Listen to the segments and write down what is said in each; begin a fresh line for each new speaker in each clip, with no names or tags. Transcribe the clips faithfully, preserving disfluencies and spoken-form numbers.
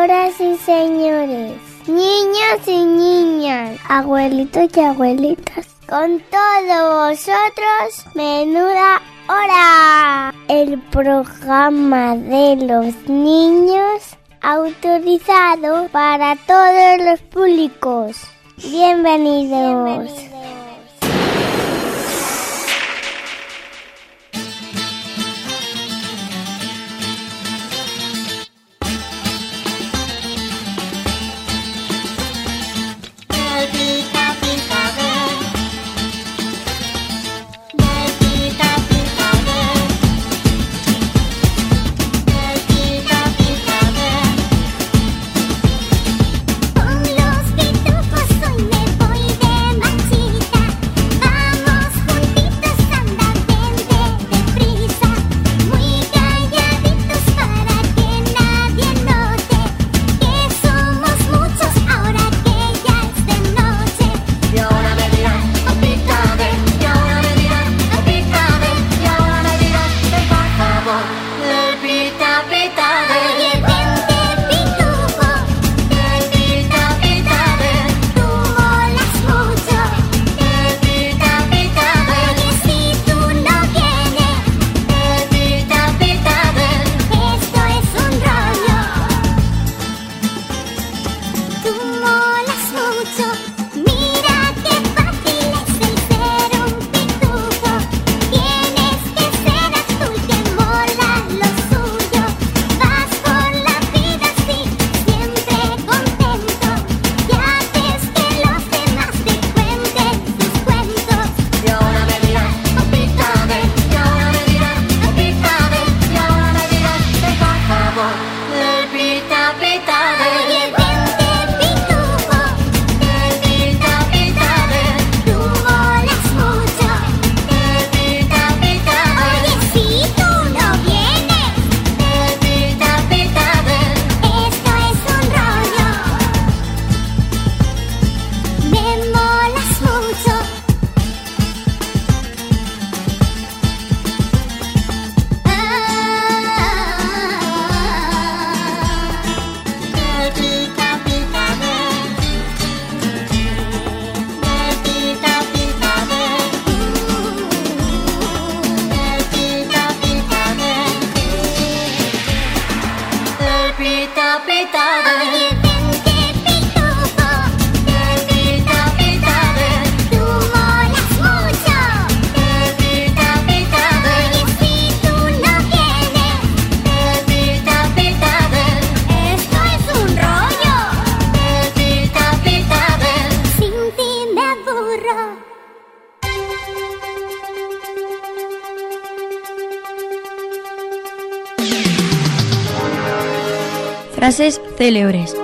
Señoras y señores, niños y niñas, abuelitos y abuelitas, con todos vosotros, Menuda Hora, el programa de los niños autorizado para todos los públicos. Bienvenidos. Bienvenidos.
Frases célebres.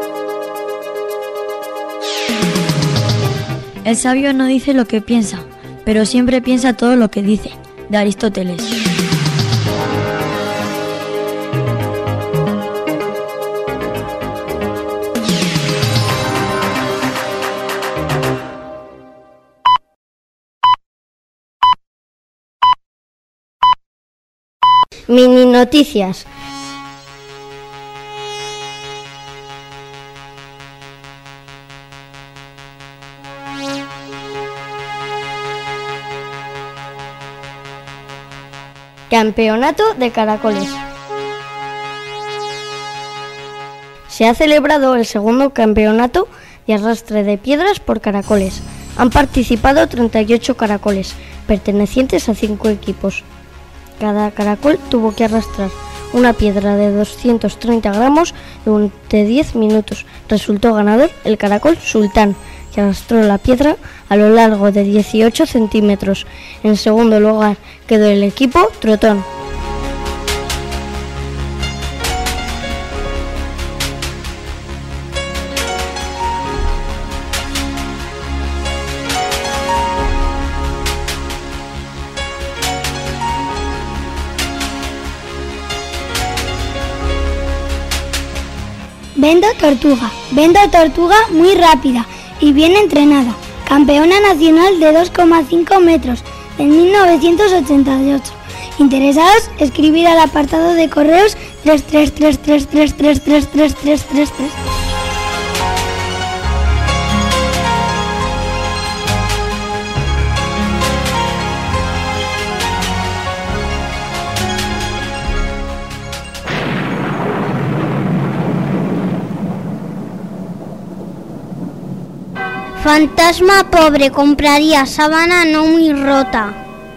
El sabio no dice lo que piensa, pero siempre piensa todo lo que dice. De Aristóteles.
Mini noticias. Campeonato de caracoles. Se ha celebrado el segundo campeonato de arrastre de piedras por caracoles. Han participado treinta y ocho caracoles, pertenecientes a cinco equipos. Cada caracol tuvo que arrastrar una piedra de doscientos treinta gramos durante diez minutos. Resultó ganador el caracol Sultán, que arrastró la piedra a lo largo de dieciocho centímetros. En segundo lugar quedó el equipo Trotón.
Vendo Tortuga. Vendo Tortuga muy rápida y bien entrenada. Campeona nacional de dos coma cinco metros en mil novecientos ochenta y ocho. ¿Interesados? Escribir al apartado de correos tres, tres, tres, tres, tres, tres, tres, tres, tres, tres, tres.
Fantasma pobre compraría sábana no muy rota.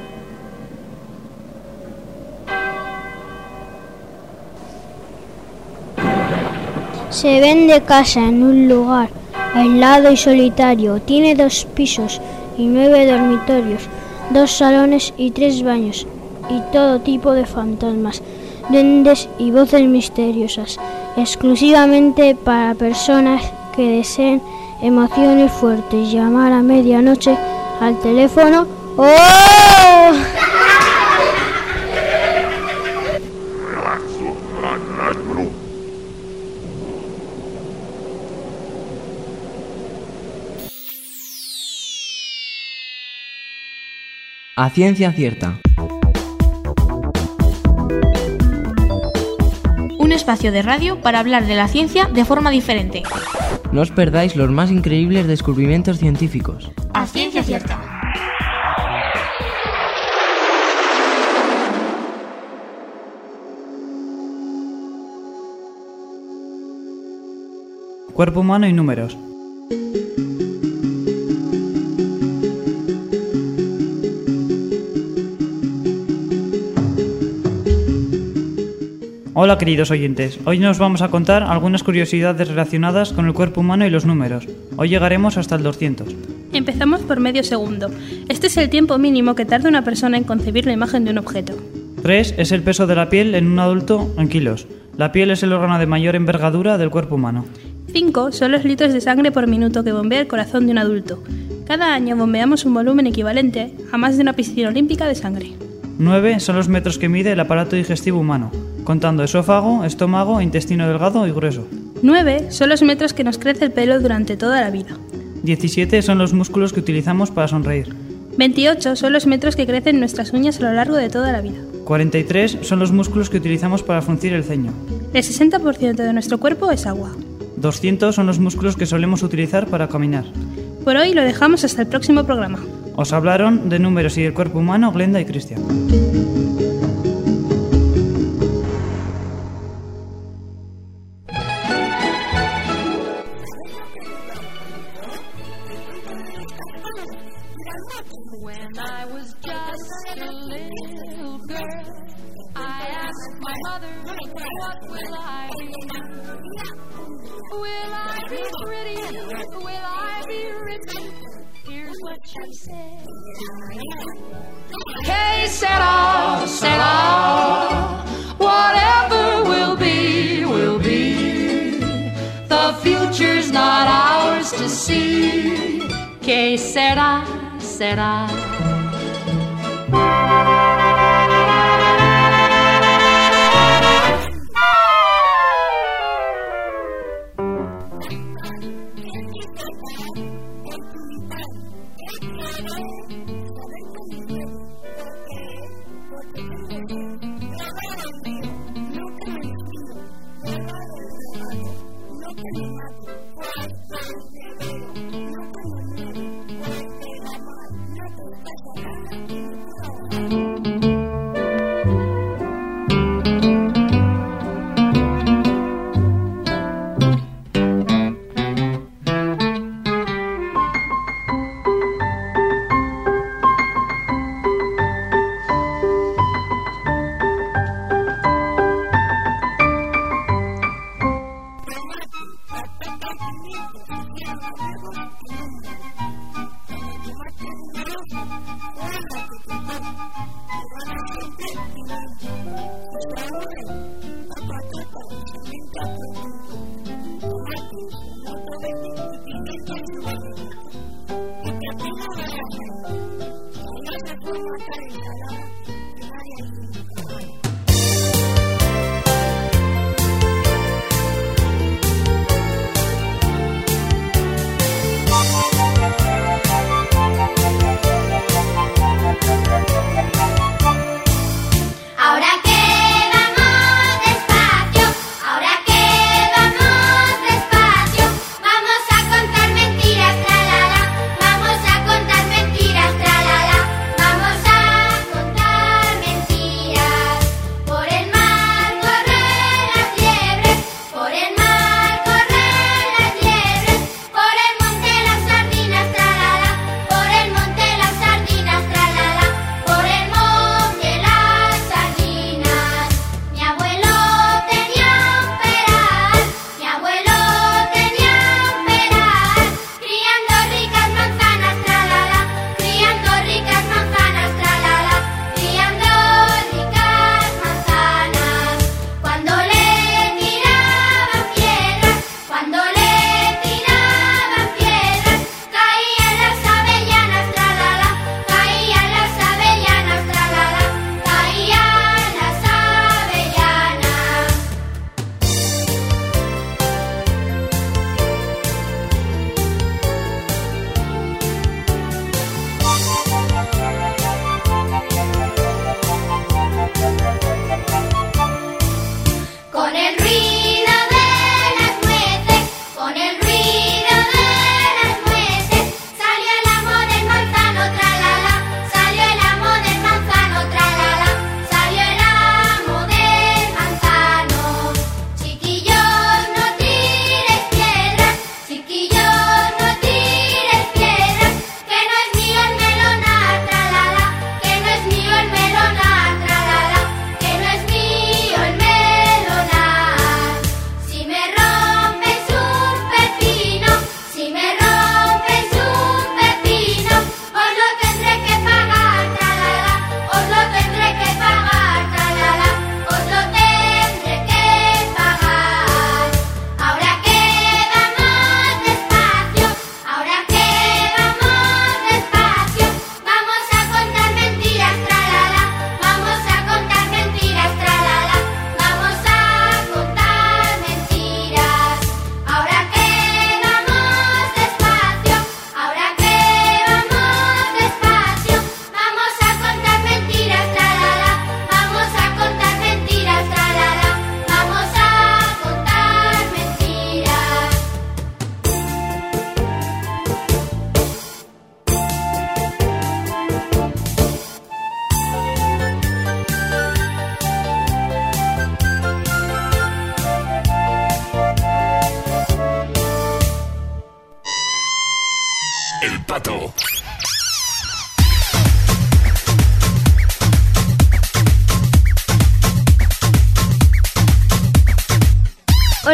Se vende casa en un lugar aislado y solitario. Tiene dos pisos y nueve dormitorios, dos salones y tres baños, y todo tipo de fantasmas, duendes y voces misteriosas, exclusivamente para personas que deseen emociones fuertes. Llamar a medianoche al teléfono. ¡Oh!
A ciencia cierta.
Un espacio de radio para hablar de la ciencia de forma diferente.
No os perdáis los más increíbles descubrimientos científicos.
A ciencia cierta.
Cuerpo humano y números. Hola queridos oyentes, hoy nos vamos a contar algunas curiosidades relacionadas con el cuerpo humano y los números. Hoy llegaremos hasta el doscientos.
Empezamos por medio segundo. Este es el tiempo mínimo que tarda una persona en concebir la imagen de un objeto.
tres es el peso de la piel en un adulto en kilos. La piel es el órgano de mayor envergadura del cuerpo humano.
cinco son los litros de sangre por minuto que bombea el corazón de un adulto. Cada año bombeamos un volumen equivalente a más de una piscina olímpica de sangre.
nueve son los metros que mide el aparato digestivo humano, contando esófago, estómago, intestino delgado y grueso.
nueve son los metros que nos crece el pelo durante toda la vida.
diecisiete son los músculos que utilizamos para sonreír.
veintiocho son los metros que crecen nuestras uñas a lo largo de toda la vida.
cuarenta y tres son los músculos que utilizamos para fruncir el ceño.
El sesenta por ciento de nuestro cuerpo es agua.
doscientos son los músculos que solemos utilizar para caminar.
Por hoy lo dejamos hasta el próximo programa.
Os hablaron de números y del cuerpo humano Glenda y Cristian.
When I was just a little girl, I asked my mother, what will I be? Will I be pretty? Will I be rich? Here's what she said. Que sera, sera, whatever will be, will be. The future's not ours to see. Que sera, será.
Ahora que vamos despacio.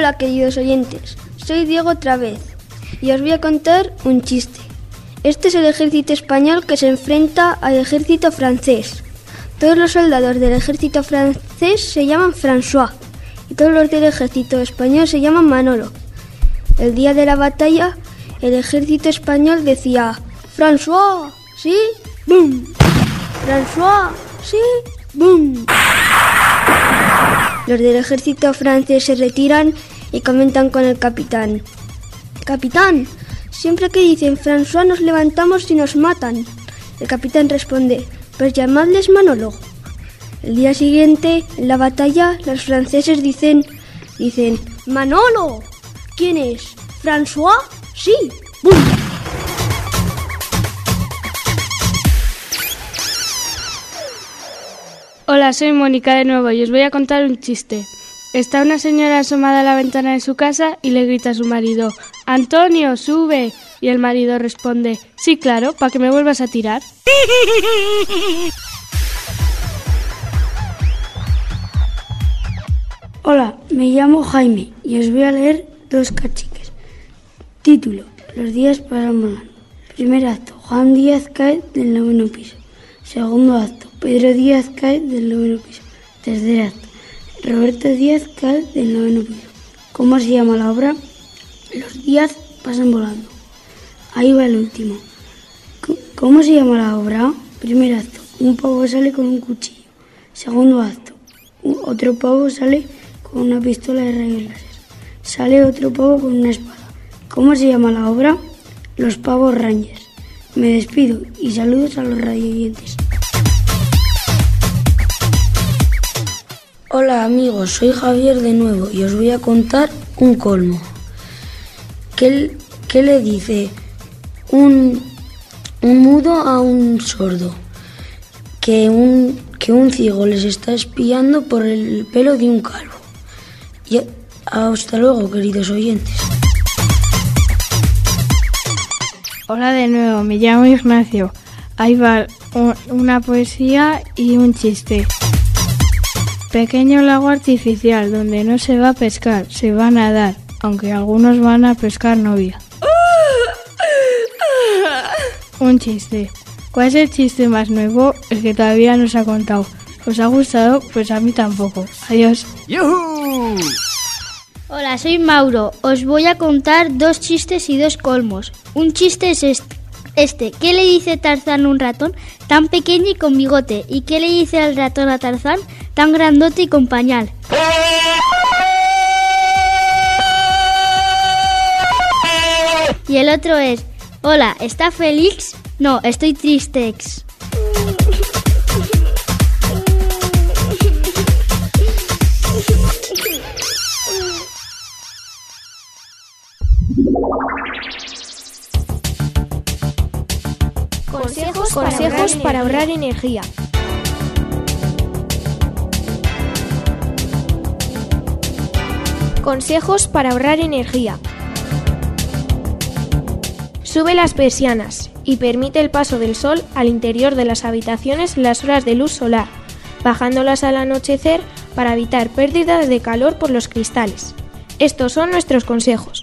Hola, queridos oyentes, soy Diego otra vez y os voy a contar un chiste. Este es el ejército español que se enfrenta al ejército francés. Todos los soldados del ejército francés se llaman François y todos los del ejército español se llaman Manolo. El día de la batalla, el ejército español decía: François, ¿sí? ¡Bum! François, ¿sí? ¡Bum! Los del ejército francés se retiran y comentan con el capitán: Capitán, siempre que dicen François nos levantamos y nos matan. El capitán responde: pues llamadles Manolo. El día siguiente, en la batalla, los franceses dicen, dicen, Manolo. ¿Quién es? ¿François? Sí. ¡Bum!
Hola, soy Mónica de nuevo y os voy a contar un chiste. Está una señora asomada a la ventana de su casa y le grita a su marido: ¡Antonio, sube! Y el marido responde: sí, claro, para que me vuelvas a tirar.
Hola, me llamo Jaime y os voy a leer dos cachiques. Título: Los días pasan volando. Primer acto: Juan Díaz cae del noveno piso. Segundo acto: Pedro Díaz cae del noveno piso. Tercer acto: Roberto Díaz cae del noveno piso. ¿Cómo se llama la obra? Los días pasan volando. Ahí va el último. ¿Cómo se llama la obra? Primer acto: un pavo sale con un cuchillo. Segundo acto: otro pavo sale con una pistola de rayos láser. Sale otro pavo con una espada. ¿Cómo se llama la obra? Los Pavos Rangers. Me despido y saludos a los radioyentes.
Hola amigos, soy Javier de nuevo y os voy a contar un colmo. ¿Qué, qué le dice un, un mudo a un sordo? Que un, que un ciego les está espiando por el pelo de un calvo. Y hasta luego, queridos oyentes.
Hola de nuevo, me llamo Ignacio. Ahí va un, una poesía y un chiste. Pequeño lago artificial donde no se va a pescar, se va a nadar, aunque algunos van a pescar novia. Un chiste. ¿Cuál es el chiste más nuevo? El que todavía no se ha contado. ¿Os ha gustado? Pues a mí tampoco. Adiós. ¡Yujú!
Hola, soy Mauro. Os voy a contar dos chistes y dos colmos. Un chiste es este. este. ¿Qué le dice Tarzán a un ratón? Tan pequeño y con bigote. ¿Y qué le dice el ratón a Tarzán? Tan grandote y con pañal. Y el otro es: hola, ¿está Félix? No, estoy tristex.
Consejos, Consejos para ahorrar energía. Consejos para ahorrar energía. Sube las persianas y permite el paso del sol al interior de las habitaciones en las horas de luz solar, bajándolas al anochecer para evitar pérdidas de calor por los cristales. Estos son nuestros consejos.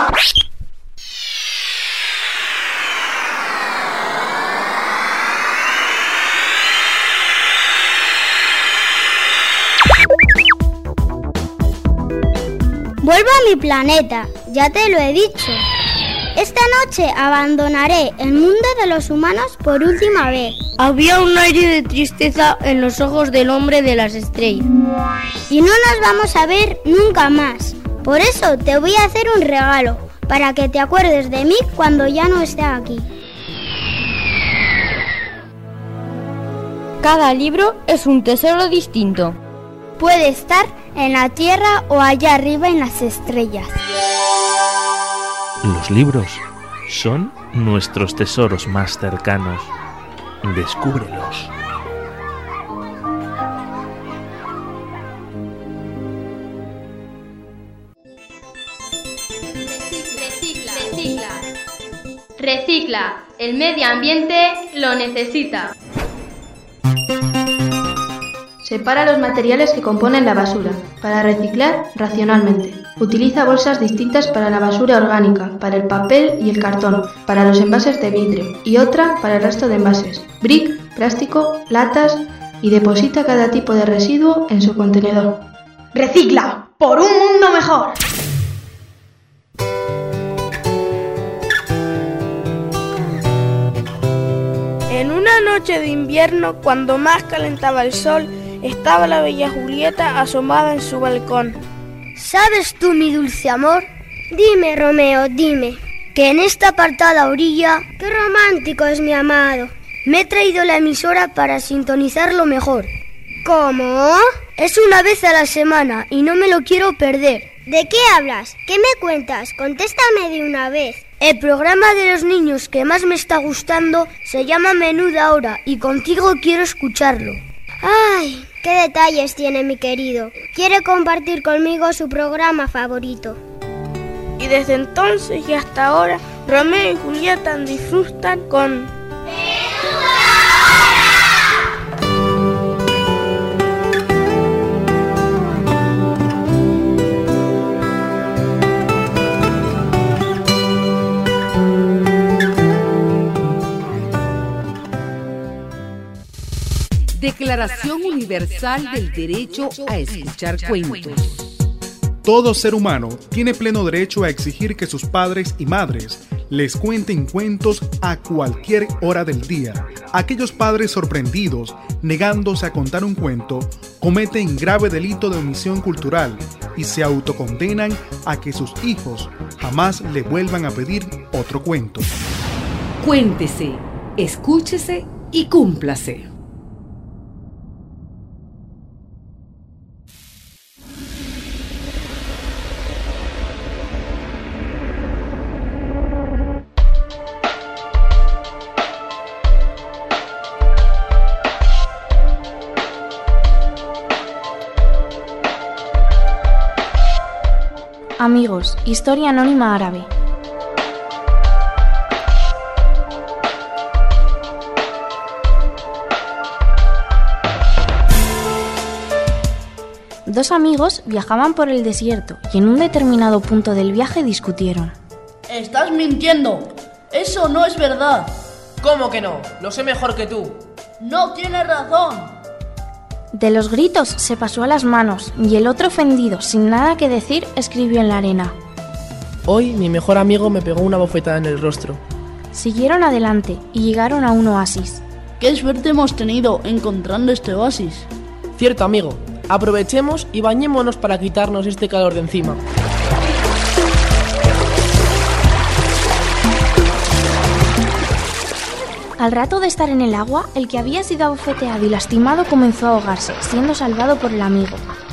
Vuelvo a mi planeta, ya te lo he dicho. Esta noche abandonaré el mundo de los humanos por última vez.
Había un aire de tristeza en los ojos del hombre de las estrellas.
Y no nos vamos a ver nunca más. Por eso te voy a hacer un regalo, para que te acuerdes de mí cuando ya no esté aquí.
Cada libro es un tesoro distinto.
Puede estar en la tierra o allá arriba en las estrellas.
Los libros son nuestros tesoros más cercanos. Descúbrelos.
Recicla, recicla. Recicla. El medio ambiente lo necesita.
Separa los materiales que componen la basura para reciclar racionalmente.
Utiliza bolsas distintas para la basura orgánica, para el papel y el cartón, para los envases de vidrio y otra para el resto de envases, brick, plástico, latas y deposita cada tipo de residuo en su contenedor.
¡Recicla! ¡Por un mundo mejor!
En una noche de invierno, cuando más calentaba el sol, estaba la bella Julieta asomada en su balcón.
¿Sabes tú, mi dulce amor? Dime, Romeo, dime, que en esta apartada orilla, qué romántico es mi amado. Me he traído la emisora para sintonizarlo mejor. ¿Cómo? Es una vez a la semana y no me lo quiero perder. ¿De qué hablas? ¿Qué me cuentas? Contéstame de una vez. El programa de los niños que más me está gustando se llama Menuda Hora y contigo quiero escucharlo. ¡Ay! ¡Qué detalles tiene mi querido! Quiere compartir conmigo su programa favorito.
Y desde entonces y hasta ahora, Romeo y Julieta disfrutan con...
¡Menuda
Declaración Universal del Derecho a Escuchar Cuentos.
Todo ser humano tiene pleno derecho a exigir que sus padres y madres les cuenten cuentos a cualquier hora del día. Aquellos padres sorprendidos, negándose a contar un cuento, cometen grave delito de omisión cultural y se autocondenan a que sus hijos jamás le vuelvan a pedir otro cuento.
Cuéntese, escúchese y cúmplase.
Amigos, historia anónima árabe. Dos amigos viajaban por el desierto y en un determinado punto del viaje discutieron.
¡Estás mintiendo! ¡Eso no es verdad!
¿Cómo que no? Lo sé mejor que tú.
¡No tienes razón!
De los gritos se pasó a las manos y el otro, ofendido, sin nada que decir, escribió en la arena.
Hoy mi mejor amigo me pegó una bofetada en el rostro.
Siguieron adelante y llegaron a un oasis.
¡Qué suerte hemos tenido encontrando este oasis!
Cierto, amigo. Aprovechemos y bañémonos para quitarnos este calor de encima.
Al rato de estar en el agua, el que había sido abofeteado y lastimado comenzó a ahogarse, siendo salvado por el amigo.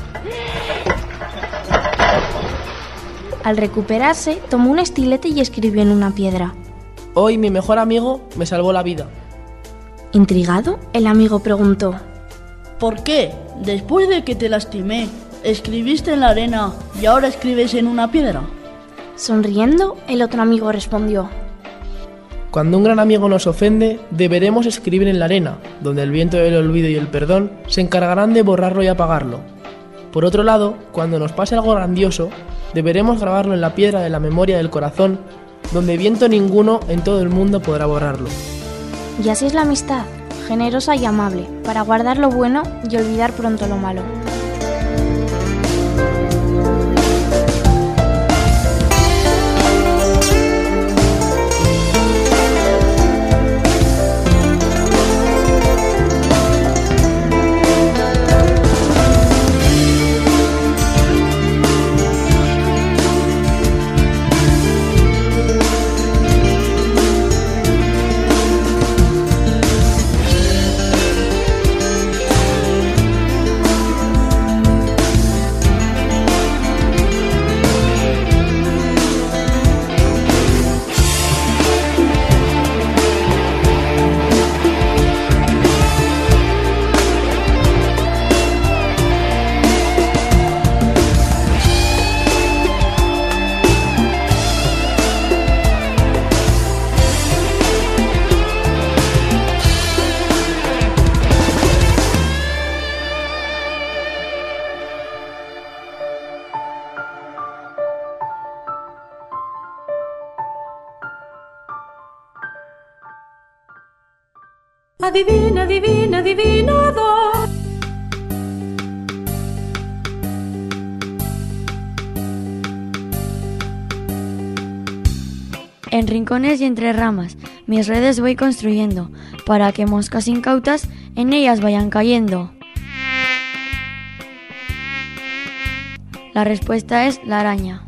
Al recuperarse, tomó un estilete y escribió en una piedra.
Hoy mi mejor amigo me salvó la vida.
Intrigado, el amigo preguntó.
¿Por qué? Después de que te lastimé, escribiste en la arena y ahora escribes en una piedra.
Sonriendo, el otro amigo respondió.
Cuando un gran amigo nos ofende, deberemos escribir en la arena, donde el viento del olvido y el perdón se encargarán de borrarlo y apagarlo. Por otro lado, cuando nos pase algo grandioso, deberemos grabarlo en la piedra de la memoria del corazón, donde viento ninguno en todo el mundo podrá borrarlo.
Y así es la amistad, generosa y amable, para guardar lo bueno y olvidar pronto lo malo.
Adivina, adivina, adivinador.
En rincones y entre ramas, mis redes voy construyendo, para que moscas incautas en ellas vayan cayendo. La respuesta es la araña.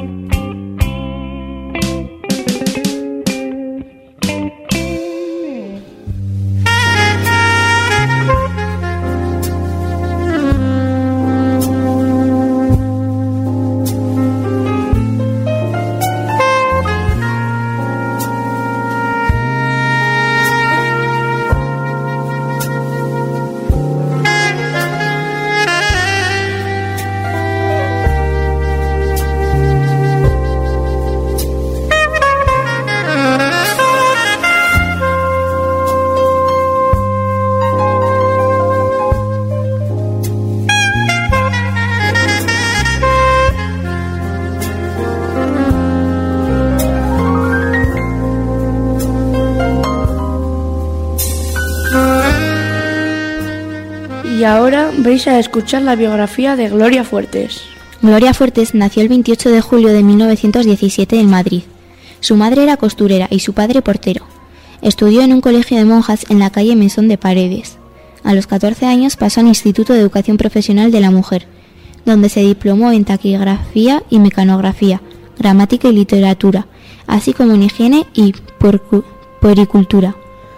Y ahora vais a escuchar la biografía de Gloria Fuertes.
Gloria Fuertes nació el veintiocho de julio de mil novecientos diecisiete en Madrid. Su madre era costurera y su padre portero. Estudió en un colegio de monjas en la calle Mesón de Paredes. A los catorce años pasó al Instituto de Educación Profesional de la Mujer, donde se diplomó en taquigrafía y mecanografía, gramática y literatura, así como en higiene y puericultura.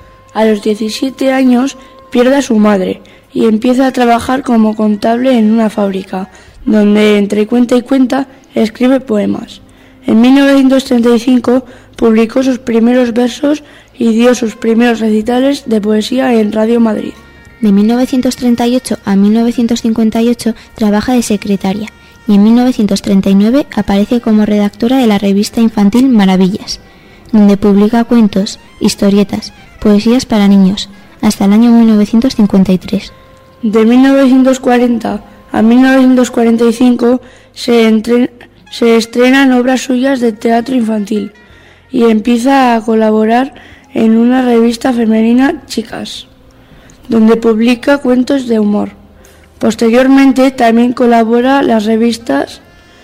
A los diecisiete años pierde a su madre y empieza a trabajar como contable en una fábrica, donde entre cuenta y cuenta escribe poemas. En mil novecientos treinta y cinco publicó sus primeros versos y dio sus primeros recitales de poesía en Radio Madrid.
De mil novecientos treinta y ocho a mil novecientos cincuenta y ocho trabaja de secretaria y en mil novecientos treinta y nueve aparece como redactora de la revista infantil Maravillas, donde publica cuentos, historietas, poesías para niños, hasta el año mil novecientos cincuenta y tres.
De mil novecientos cuarenta a mil novecientos cuarenta y cinco se, entre... se estrenan obras suyas de teatro infantil y empieza a colaborar en una revista femenina, Chicas, donde publica cuentos de humor. Posteriormente también colabora en las revistas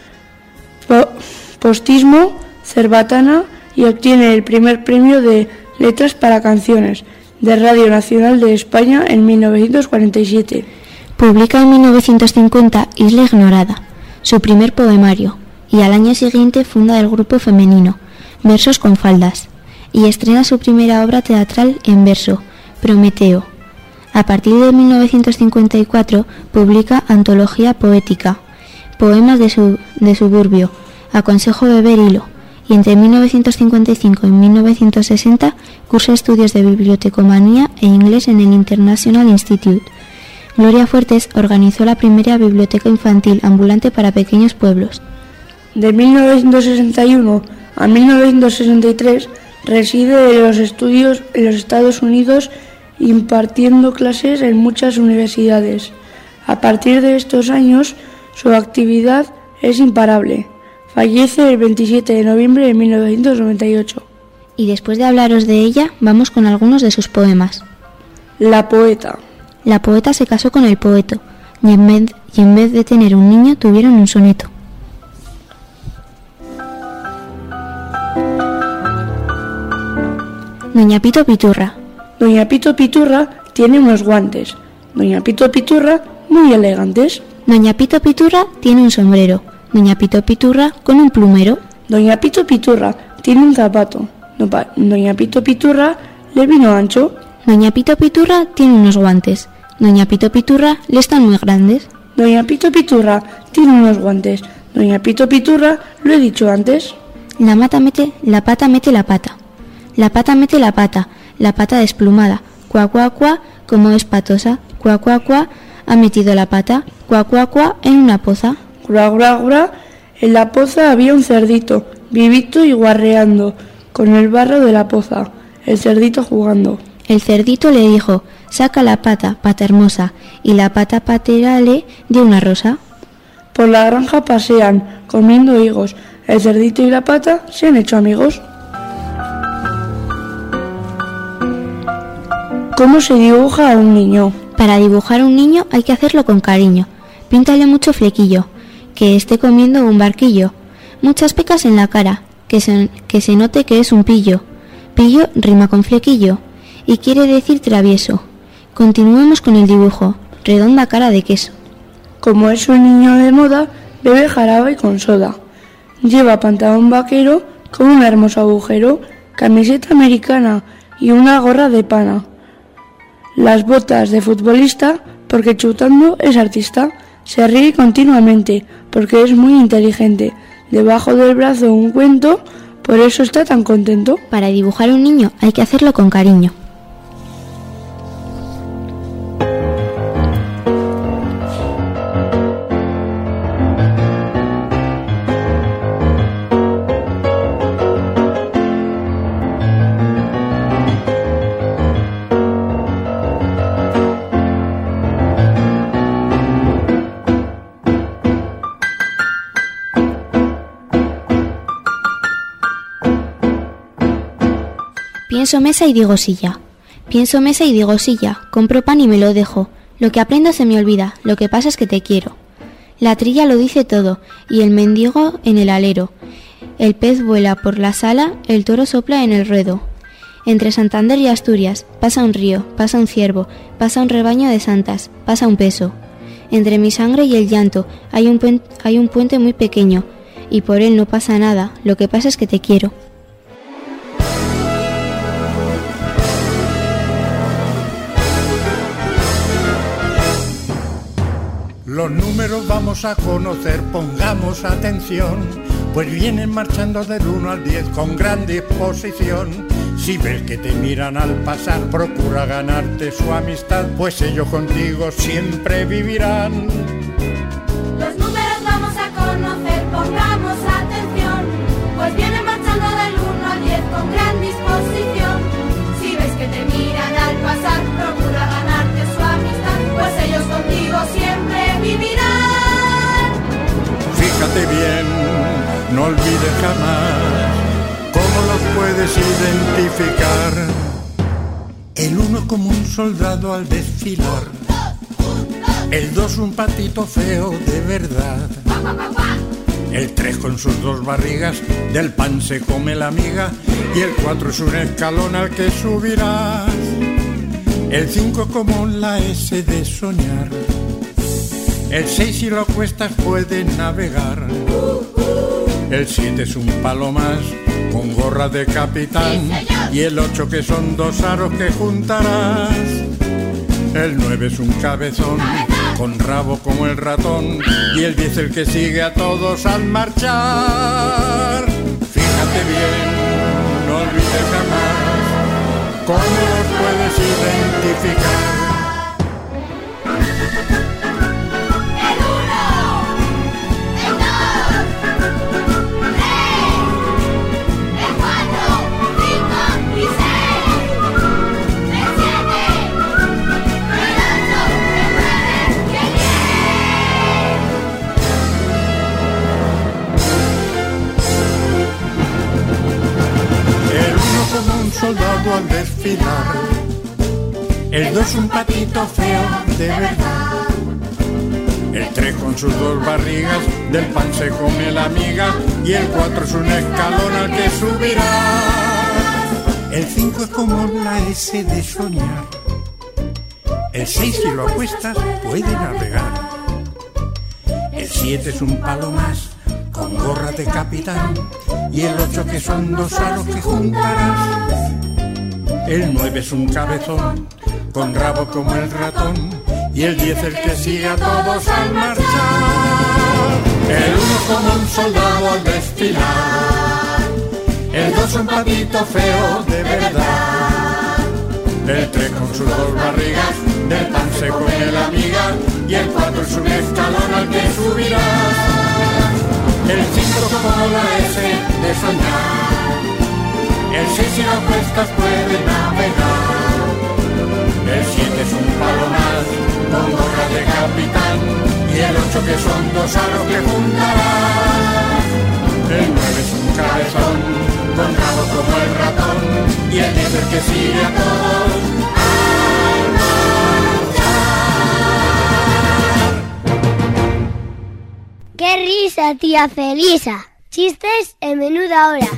po- Postismo, Cerbatana y obtiene el primer premio de Letras para Canciones de Radio Nacional de España en mil novecientos cuarenta y siete.
Publica en mil novecientos cincuenta Isla Ignorada, su primer poemario, y al año siguiente funda el grupo femenino Versos con Faldas, y estrena su primera obra teatral en verso, Prometeo. A partir de mil novecientos cincuenta y cuatro publica Antología Poética, Poemas de, su, de Suburbio, Aconsejo beber hilo, y entre mil novecientos cincuenta y cinco y mil novecientos sesenta cursa estudios de bibliotecomanía e inglés en el International Institute. Gloria Fuertes organizó la primera biblioteca infantil ambulante para pequeños pueblos.
De mil novecientos sesenta y uno a mil novecientos sesenta y tres reside en los estudios en los Estados Unidos impartiendo clases en muchas universidades. A partir de estos años su actividad es imparable. Fallece el veintisiete de noviembre de mil novecientos noventa y ocho.
Y después de hablaros de ella, vamos con algunos de sus poemas.
La poeta.
La poeta se casó con el poeto, y en vez, y en vez de tener un niño, tuvieron un soneto. Doña Pito Piturra.
Doña Pito Piturra tiene unos guantes. Doña Pito Piturra muy elegantes.
Doña Pito Piturra tiene un sombrero. Doña Pito Piturra con un plumero.
Doña Pito Piturra tiene un zapato. Doña Pito Piturra le vino ancho.
Doña Pito Piturra tiene unos guantes. Doña Pito Piturra le están muy grandes.
Doña Pito Piturra tiene unos guantes. Doña Pito Piturra, lo he dicho antes.
La mata mete, la pata mete la pata. La pata mete la pata, la pata desplumada. Cuá, cuá, cuá, como es patosa. Cuá, cuá, cuá, ha metido la pata. Cuá, cuá, cuá, en una poza.
Gura, gura, gura, en la poza había un cerdito, vivito y guarreando, con el barro de la poza, el cerdito jugando.
El cerdito le dijo, saca la pata, pata hermosa, y la pata patera le dio una rosa.
Por la granja pasean, comiendo higos, el cerdito y la pata se han hecho amigos. ¿Cómo se dibuja a un niño?
Para dibujar a un niño hay que hacerlo con cariño. Píntale mucho flequillo, que esté comiendo un barquillo. Muchas pecas en la cara, que se, que se note que es un pillo. Pillo rima con flequillo y quiere decir travieso. Continuemos con el dibujo. Redonda cara de queso.
Como es un niño de moda, bebe jarabe con soda. Lleva pantalón vaquero con un hermoso agujero, camiseta americana y una gorra de pana. Las botas de futbolista, porque chutando es artista. Se ríe continuamente, porque es muy inteligente. Debajo del brazo un cuento, por eso está tan contento.
Para dibujar a un niño hay que hacerlo con cariño. Pienso mesa y digo silla. Pienso mesa y digo silla. Compro pan y me lo dejo. Lo que aprendo se me olvida. Lo que pasa es que te quiero. La trilla lo dice todo y el mendigo en el alero. El pez vuela por la sala, el toro sopla en el ruedo. Entre Santander y Asturias pasa un río, pasa un ciervo, pasa un rebaño de santas, pasa un peso. Entre mi sangre y el llanto hay un, puen- hay un puente muy pequeño y por él no pasa nada. Lo que pasa es que te quiero.
Los números vamos a conocer, pongamos atención, pues vienen marchando del uno al diez con gran disposición. Si ves que te miran al pasar, procura ganarte su amistad, pues ellos contigo siempre vivirán.
Los números vamos a conocer, pongamos atención, pues vienen marchando del uno al diez con gran disposición. Si ves que te miran al pasar, procura ganarte su amistad, pues ellos contigo siempre vivirán.
Fíjate bien, no olvides jamás cómo los puedes identificar. El uno es como un soldado al desfilar, el dos un patito feo de verdad, el tres con sus dos barrigas del pan se come la miga, y el cuatro es un escalón al que subirás. El cinco es como la S de soñar, el seis si lo acuestas puede navegar, el siete es un palo más con gorra de capitán, y el ocho que son dos aros que juntarás. El nueve es un cabezón con rabo como el ratón, y el diez el que sigue a todos al marchar. Fíjate bien, no olvides jamás cómo los puedes identificar. Soldado al desfilar, el dos un patito feo de verdad, el tres con sus dos barrigas del pan se come la miga, y el cuatro es un escalón al que subirá. El cinco es como la S de soñar, el seis si lo acuestas puede navegar, el siete es un palo más con gorra de capitán, y el ocho que son dos aros que juntarás. El nueve es un cabezón con rabo como el ratón, y el diez el que sigue a todos al marchar. El uno como un soldado al desfilar, el dos un patito feo de verdad, el tres con sus dos barrigas del pan se come la miga, y el cuatro es un escalón al que subirás. El cinco como la S de soñar, el seis si lo apuestas puede navegar, el siete es un palo más con gorra de capitán, y el ocho que son dos aros que juntarás. El nueve es un cabezón con rabo como el ratón, y el diez el que sigue a todos.
risa, tía Felisa! Chistes en menuda hora.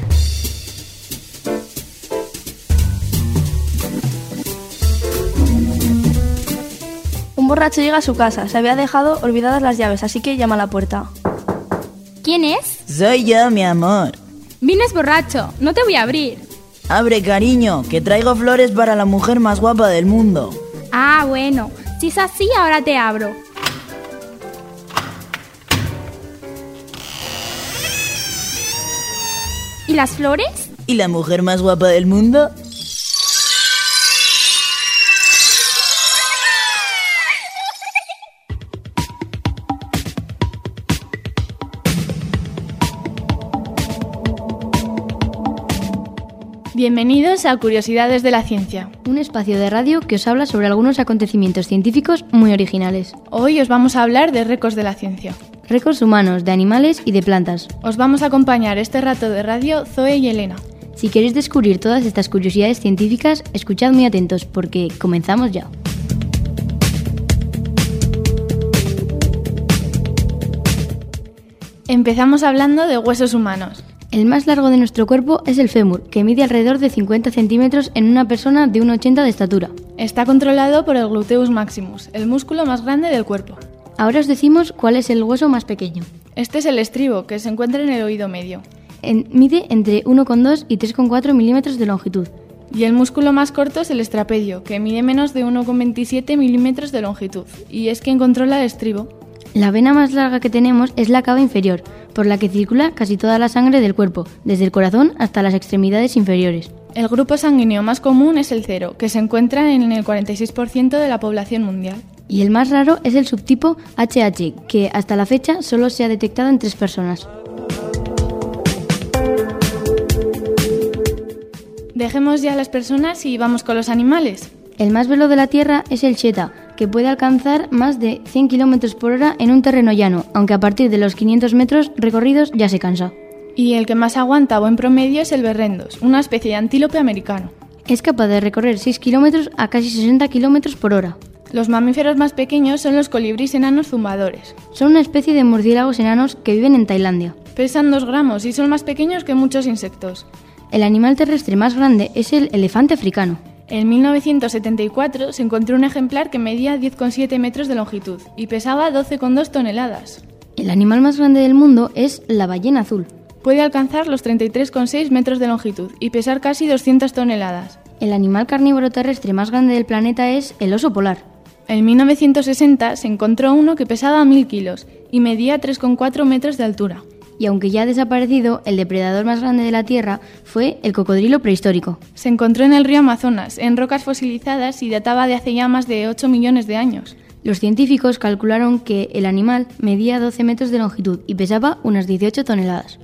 Un borracho llega a su casa. Se había dejado olvidadas las llaves, así que llama a la puerta.
¿Quién es?
Soy yo, mi amor.
Vienes borracho, no te voy a abrir.
Abre, cariño, que traigo flores para la mujer más guapa del mundo.
Ah, bueno, si es así, ahora te abro. ¿Y las flores?
¿Y la mujer más guapa del mundo?
Bienvenidos a Curiosidades de la Ciencia,
un espacio de radio que os habla sobre algunos acontecimientos científicos muy originales.
Hoy os vamos a hablar de récords de la ciencia.
Récords humanos, de animales y de plantas.
Os vamos a acompañar este rato de radio Zoe y Elena.
Si queréis descubrir todas estas curiosidades científicas, escuchad muy atentos porque comenzamos ya.
Empezamos hablando de huesos humanos.
El más largo de nuestro cuerpo es el fémur, que mide alrededor de cincuenta centímetros en una persona de uno ochenta de estatura.
Está controlado por el gluteus maximus, el músculo más grande del cuerpo.
Ahora os decimos cuál es el hueso más pequeño.
Este es el estribo, que se encuentra en el oído medio.
En, mide entre uno coma dos y tres coma cuatro milímetros de longitud.
Y el músculo más corto es el estrapedio, que mide menos de uno coma veintisiete milímetros de longitud, y es quien controla el estribo.
La vena más larga que tenemos es la cava inferior, por la que circula casi toda la sangre del cuerpo, desde el corazón hasta las extremidades inferiores.
El grupo sanguíneo más común es el cero, que se encuentra en el cuarenta y seis por ciento de la población mundial.
Y el más raro es el subtipo H H, que hasta la fecha solo se ha detectado en tres personas.
Dejemos ya a las personas y vamos con los animales.
El más veloz de la Tierra es el cheta, que puede alcanzar más de cien kilómetros por hora en un terreno llano, aunque a partir de los quinientos metros recorridos ya se cansa.
Y el que más aguanta a buen promedio es el berrendos, una especie de antílope americano.
Es capaz de recorrer seis kilómetros a casi sesenta kilómetros por hora.
Los mamíferos más pequeños son los colibríes enanos zumbadores.
Son una especie de murciélagos enanos que viven en Tailandia.
Pesan dos gramos y son más pequeños que muchos insectos.
El animal terrestre más grande es el elefante africano.
En mil novecientos setenta y cuatro se encontró un ejemplar que medía diez coma siete metros de longitud y pesaba doce coma dos toneladas.
El animal más grande del mundo es la ballena azul.
Puede alcanzar los treinta y tres coma seis metros de longitud y pesar casi doscientas toneladas.
El animal carnívoro terrestre más grande del planeta es el oso polar.
En mil novecientos sesenta se encontró uno que pesaba mil kilos y medía tres coma cuatro metros de altura.
Y aunque ya ha desaparecido, el depredador más grande de la Tierra fue el cocodrilo prehistórico.
Se encontró en el río Amazonas, en rocas fosilizadas y databa de hace ya más de ocho millones de años.
Los científicos calcularon que el animal medía doce metros de longitud y pesaba unas dieciocho toneladas.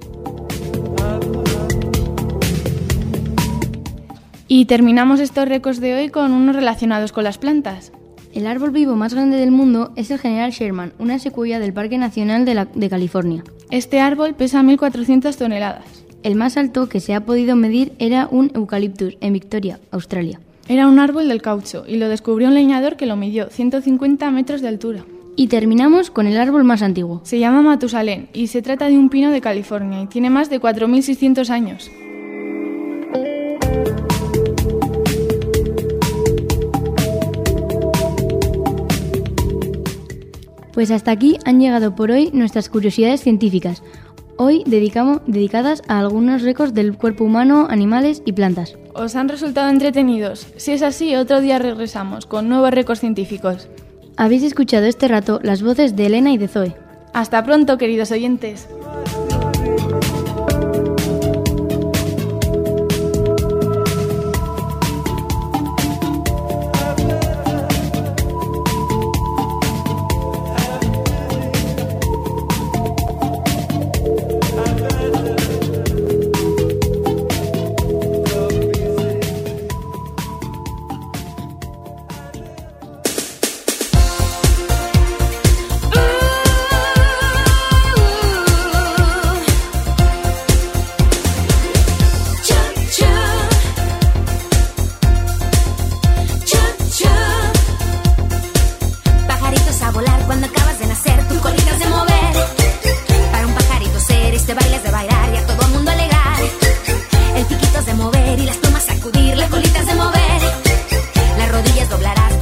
Y terminamos estos récords de hoy con unos relacionados con las plantas.
El árbol vivo más grande del mundo es el General Sherman, una secuoya del Parque Nacional de, la, de California.
Este árbol pesa mil cuatrocientas toneladas.
El más alto que se ha podido medir era un eucaliptus en Victoria, Australia.
Era un árbol del caucho y lo descubrió un leñador que lo midió ciento cincuenta metros de altura.
Y terminamos con el árbol más antiguo.
Se llama Matusalén y se trata de un pino de California y tiene más de cuatro mil seiscientos años.
Pues hasta aquí han llegado por hoy nuestras curiosidades científicas. Hoy dedicamos, dedicadas a algunos récords del cuerpo humano, animales y plantas.
¿Os han resultado entretenidos? Si es así, otro día regresamos con nuevos récords científicos.
Habéis escuchado este rato las voces de Elena y de Zoe.
Hasta pronto, queridos oyentes.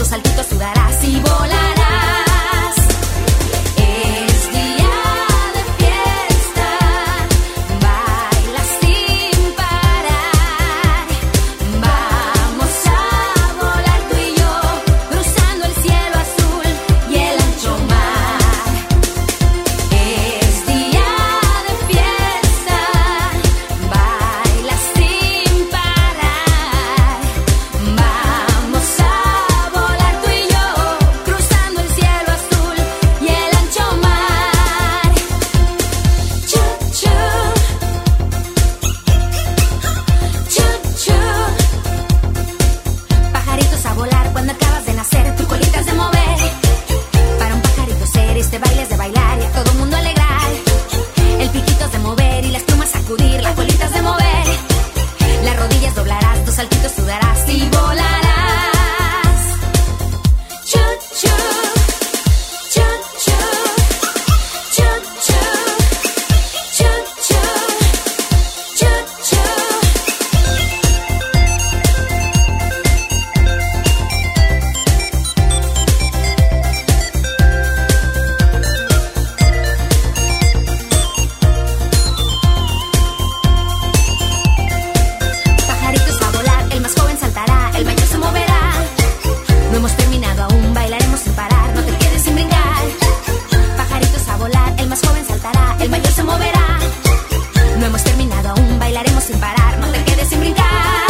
dos saltitos sudarás y volarás. Es día de fiesta, baila sin parar. Vamos a volar tú y yo, cruzando el cielo azul y el ancho mar. Es día de fiesta, baila sin parar. Vamos a volar tú y yo, cruzando el cielo azul y el ancho mar. Chu, chu. Chu, chu. Pajaritos a volar cuando acabas de nacer, tu colita es de mover. Para un pajarito ser, este baile es de bailar y a todo mundo alegrar. El piquito es de mover y las plumas sacudir, la colita es de mover. Las rodillas doblarás, tus saltitos sudarás y volarás. Chu, chu. Chu, chu. Chu, chu. Chu, chu. Chu, chu. Pajaritos a volar, el más joven saltará, el mayor se moverá. No hemos terminado aún, bailaremos sin parar, no te quedes sin brincar. Pajaritos a volar, el más joven saltará, el mayor se moverá. No hemos terminado aún, bailaremos sin parar, no te quedes sin brincar.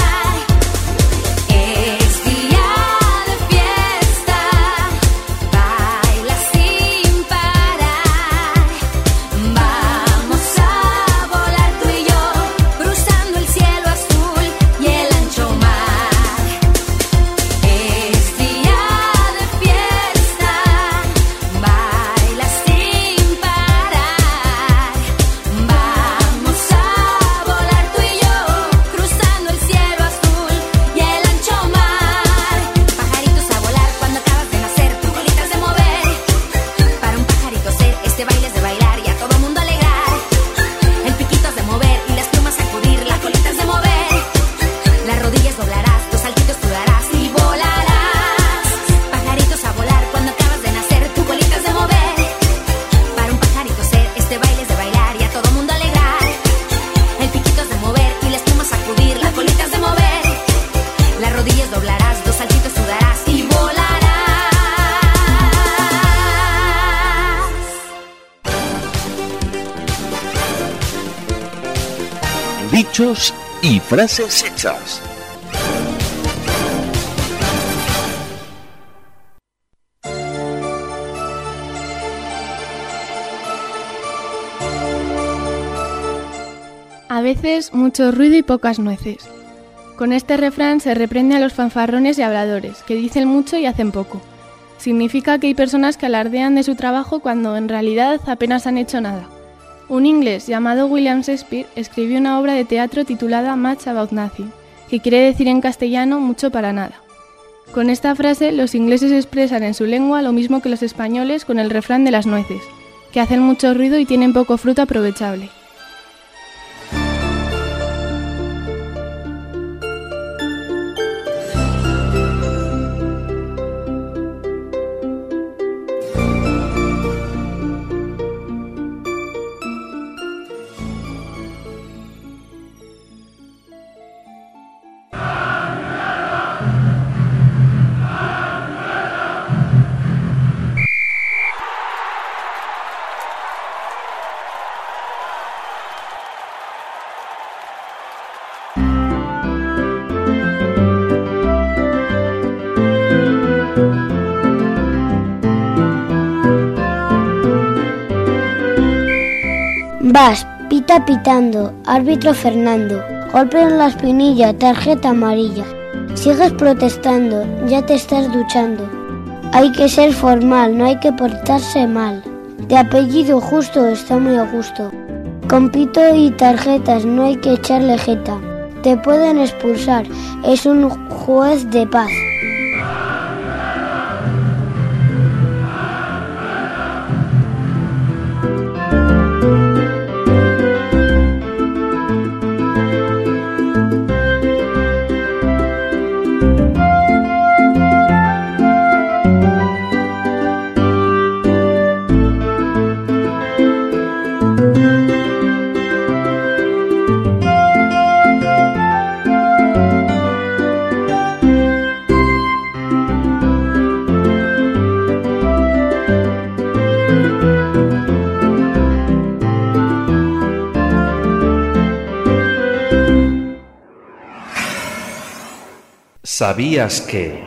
Es día de fiesta, baila sin parar. Vamos a volar tú y yo, cruzando el cielo azul y el ancho mar. Es día de fiesta, baila sin parar. Vamos a volar tú y yo, cruzando el cielo azul y el ancho mar. Pajaritos a volar cuando acabas de nacer, tu colita es de mover. Para un pajarito ser, este baile es de bailar y a todo mundo alegrar. El piquito es de mover y las plumas sacudir, la colita es de mover. Las rodillas doblarás, tus saltitos sudarás y volarás. Pajaritos a volar cuando acabas de nacer, tu colita es de mover. Para un pajarito ser, este baile es de bailar y a todo mundo alegrar. El piquito es de mover y las plumas sacudir, la colita es de mover. Las rodillas doblarás, dos saltitos sudarás y volarás.
Dichos y frases hechas.
A veces mucho ruido y pocas nueces. Con este refrán se reprende a los fanfarrones y habladores, que dicen mucho y hacen poco. Significa que hay personas que alardean de su trabajo cuando en realidad apenas han hecho nada. Un inglés llamado William Shakespeare escribió una obra de teatro titulada Much About Nothing, que quiere decir en castellano mucho para nada. Con esta frase los ingleses expresan en su lengua lo mismo que los españoles con el refrán de las nueces, que hacen mucho ruido y tienen poco fruto aprovechable.
Vas, pita pitando, árbitro Fernando, golpe en la espinilla, tarjeta amarilla. Sigues protestando, ya te estás duchando. Hay que ser formal, no hay que portarse mal. De apellido justo está muy a gusto. Con pito y tarjetas no hay que echarle jeta. Te pueden expulsar, es un juez de paz.
¿Sabías que?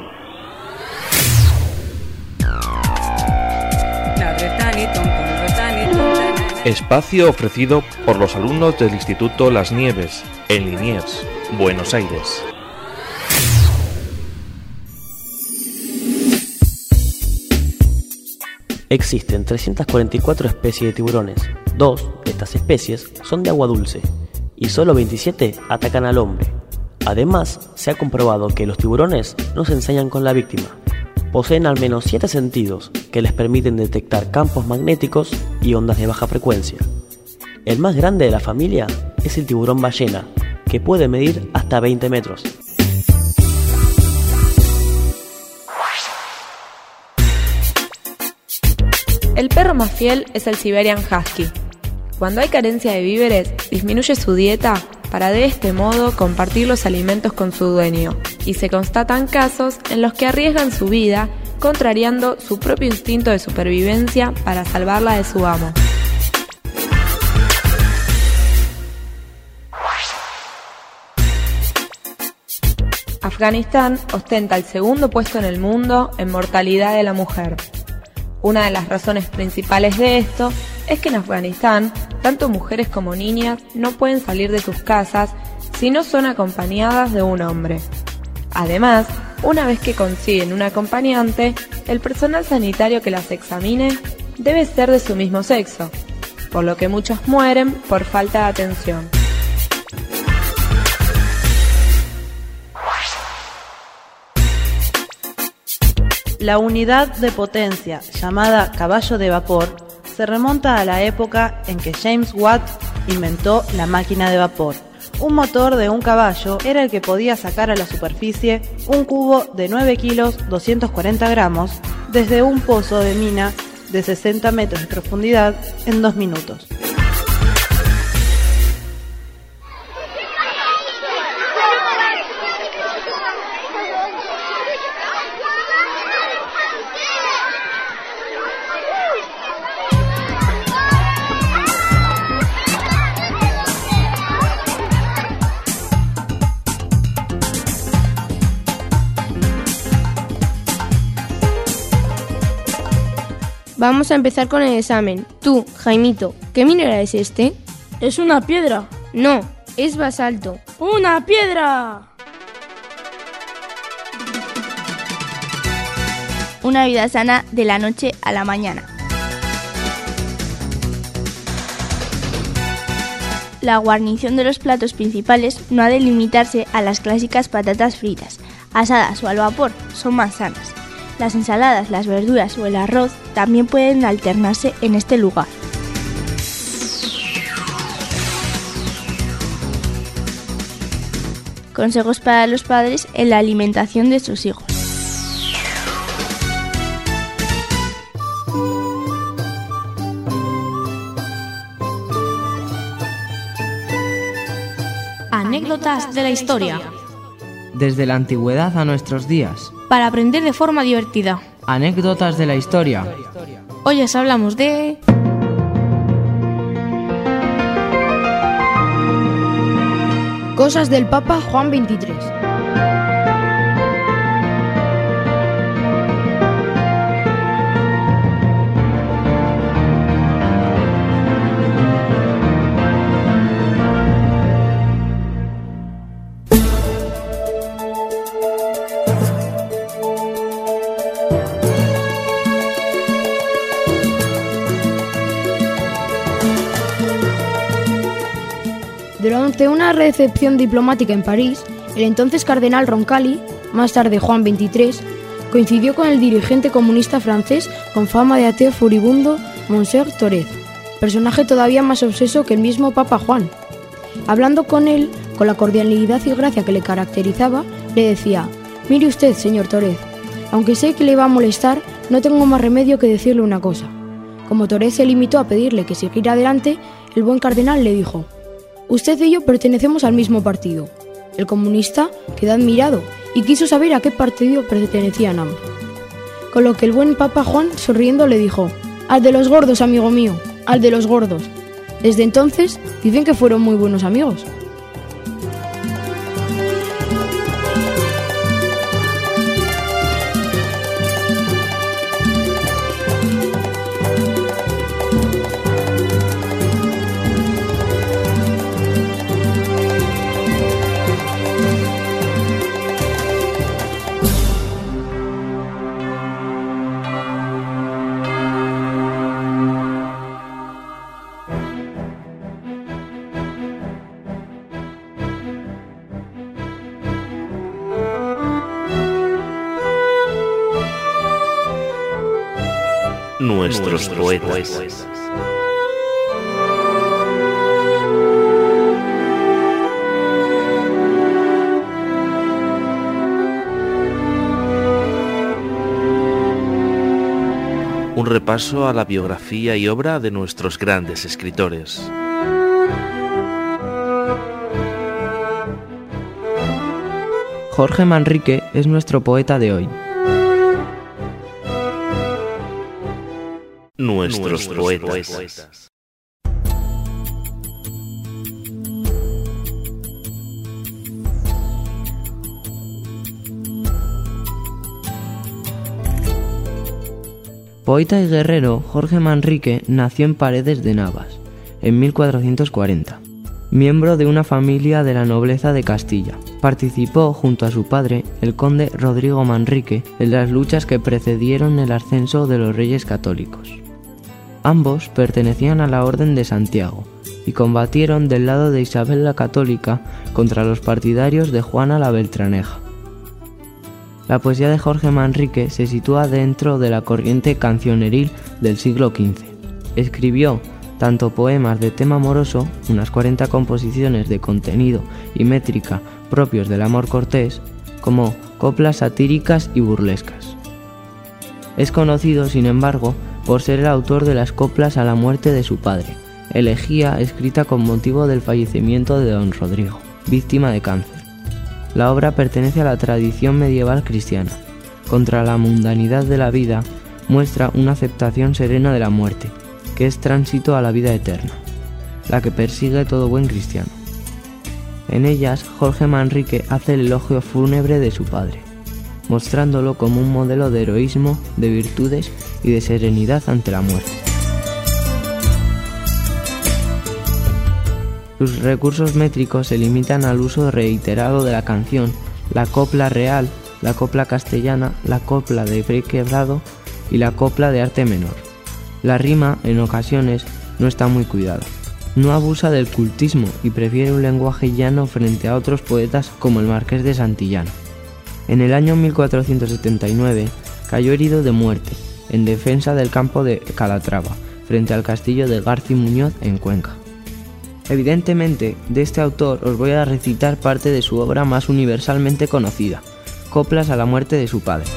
Espacio ofrecido por los alumnos del Instituto Las Nieves, en Liniers, Buenos Aires.
Existen trescientas cuarenta y cuatro especies de tiburones. Dos de estas especies son de agua dulce y solo veintisiete atacan al hombre. Además, se ha comprobado que los tiburones no se ensañan con la víctima. Poseen al menos siete sentidos que les permiten detectar campos magnéticos y ondas de baja frecuencia. El más grande de la familia es el tiburón ballena, que puede medir hasta veinte metros.
El perro más fiel es el Siberian Husky. Cuando hay carencia de víveres, disminuye su dieta para de este modo compartir los alimentos con su dueño, y se constatan casos en los que arriesgan su vida contrariando su propio instinto de supervivencia para salvarla de su amo. Afganistán ostenta el segundo puesto en el mundo en mortalidad de la mujer. Una de las razones principales de esto es que en Afganistán, tanto mujeres como niñas no pueden salir de sus casas si no son acompañadas de un hombre. Además, una vez que consiguen un acompañante, el personal sanitario que las examine debe ser de su mismo sexo, por lo que muchos mueren por falta de atención.
La unidad de potencia, llamada caballo de vapor, se remonta a la época en que James Watt inventó la máquina de vapor. Un motor de un caballo era el que podía sacar a la superficie un cubo de nueve kilos doscientos cuarenta gramos desde un pozo de mina de sesenta metros de profundidad en dos minutos.
Vamos a empezar con el examen. Tú, Jaimito, ¿qué mineral es este?
Es una piedra.
No, es basalto.
¡Una piedra!
Una vida sana de la noche a la mañana. La guarnición de los platos principales no ha de limitarse a las clásicas patatas fritas, asadas o al vapor, son más sanas. Las ensaladas, las verduras o el arroz también pueden alternarse en este lugar. Consejos para los padres en la alimentación de sus hijos.
Anécdotas de la historia.
Desde la antigüedad a nuestros días.
Para aprender de forma divertida.
Anécdotas de la historia.
Hoy os hablamos de...
Cosas del Papa Juan veintitrés. Durante una recepción diplomática en París, el entonces cardenal Roncalli, más tarde Juan veintitrés, coincidió con el dirigente comunista francés con fama de ateo furibundo Monsieur Thorez, personaje todavía más obseso que el mismo Papa Juan. Hablando con él, con la cordialidad y gracia que le caracterizaba, le decía: «Mire usted, señor Thorez, aunque sé que le va a molestar, no tengo más remedio que decirle una cosa». Como Thorez se limitó a pedirle que siguiera adelante, el buen cardenal le dijo: «Usted y yo pertenecemos al mismo partido». El comunista quedó admirado y quiso saber a qué partido pertenecían ambos. Con lo que el buen Papa Juan, sonriendo, le dijo: «Al de los gordos, amigo mío, al de los gordos». Desde entonces dicen que fueron muy buenos amigos.
Nuestros poetas. Un repaso a la biografía y obra de nuestros grandes escritores.
Jorge Manrique es nuestro poeta de hoy.
Nuestros, nuestros poetas. poetas.
Poeta y guerrero, Jorge Manrique nació en Paredes de Navas, en mil cuatrocientos cuarenta. Miembro de una familia de la nobleza de Castilla, participó junto a su padre, el conde Rodrigo Manrique, en las luchas que precedieron el ascenso de los Reyes Católicos. Ambos pertenecían a la Orden de Santiago y combatieron del lado de Isabel la Católica contra los partidarios de Juana la Beltraneja. La poesía de Jorge Manrique se sitúa dentro de la corriente cancioneril del siglo quince. Escribió tanto poemas de tema amoroso, unas cuarenta composiciones de contenido y métrica propios del amor cortés, como coplas satíricas y burlescas. Es conocido, sin embargo, por ser el autor de las coplas a la muerte de su padre, elegía escrita con motivo del fallecimiento de don Rodrigo, víctima de cáncer. La obra pertenece a la tradición medieval cristiana. Contra la mundanidad de la vida, muestra una aceptación serena de la muerte, que es tránsito a la vida eterna, la que persigue todo buen cristiano. En ellas, Jorge Manrique hace el elogio fúnebre de su padre, mostrándolo como un modelo de heroísmo, de virtudes y de serenidad ante la muerte. Sus recursos métricos se limitan al uso reiterado de la canción, la copla real, la copla castellana, la copla de prequebrado y la copla de arte menor. La rima, en ocasiones, no está muy cuidada. No abusa del cultismo y prefiere un lenguaje llano frente a otros poetas como el Marqués de Santillana. En el año mil cuatrocientos setenta y nueve cayó herido de muerte en defensa del campo de Calatrava, frente al castillo de Garci Muñoz en Cuenca. Evidentemente, de este autor os voy a recitar parte de su obra más universalmente conocida, Coplas a la muerte de su padre.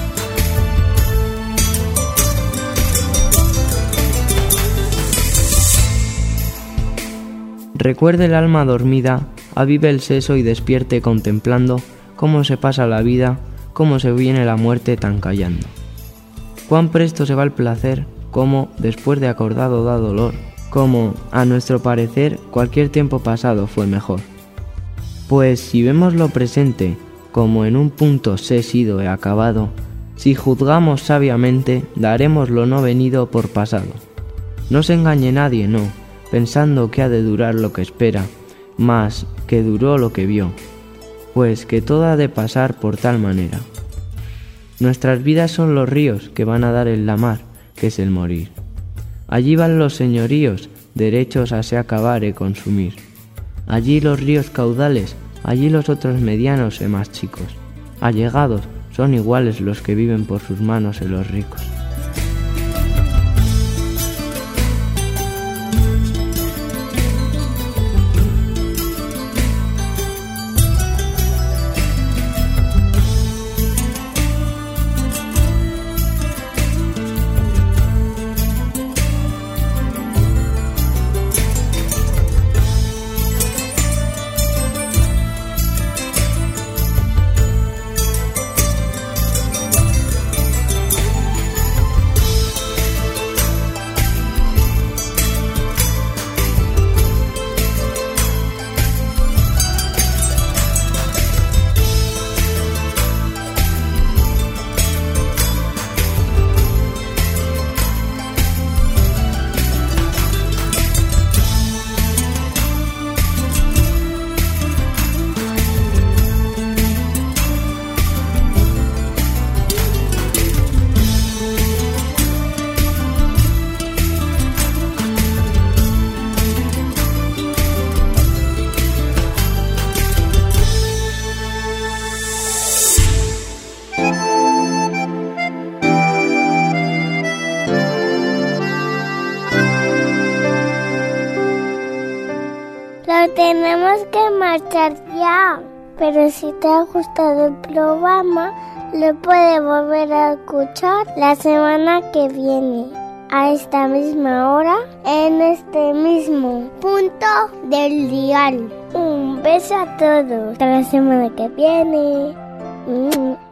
Recuerde el alma dormida, avive el seso y despierte contemplando cómo se pasa la vida, cómo se viene la muerte tan callando. Cuán presto se va el placer, cómo, después de acordado da dolor, como, a nuestro parecer, cualquier tiempo pasado fue mejor. Pues si vemos lo presente, como en un punto se sido he acabado, si juzgamos sabiamente, daremos lo no venido por pasado. No se engañe nadie, no, pensando que ha de durar lo que espera, mas que duró lo que vio, pues que todo ha de pasar por tal manera. Nuestras vidas son los ríos que van a dar en la mar, que es el morir. Allí van los señoríos, derechos a se acabar e consumir. Allí los ríos caudales, allí los otros medianos e más chicos. Allegados son iguales los que viven por sus manos e los ricos.
tenemos que marchar ya. Pero si te ha gustado el programa, lo puedes volver a escuchar la semana que viene, a esta misma hora, en este mismo punto del dial. Un beso a todos. Hasta la semana que viene. Mm.